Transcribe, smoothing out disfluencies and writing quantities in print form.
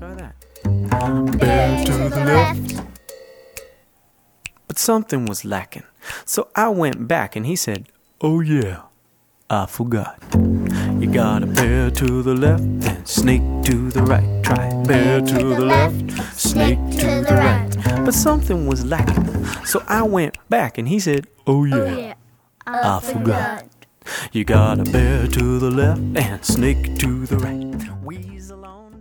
Try that. Bear to the left. But something was lacking. So I went back and he said, oh yeah, I forgot. You gotta bear to the left and snake to the right. Try bear to the left, snake to the right. But something was lacking. So I went back and he said, oh yeah, I forgot. You gotta bear to the left and snake to the right. We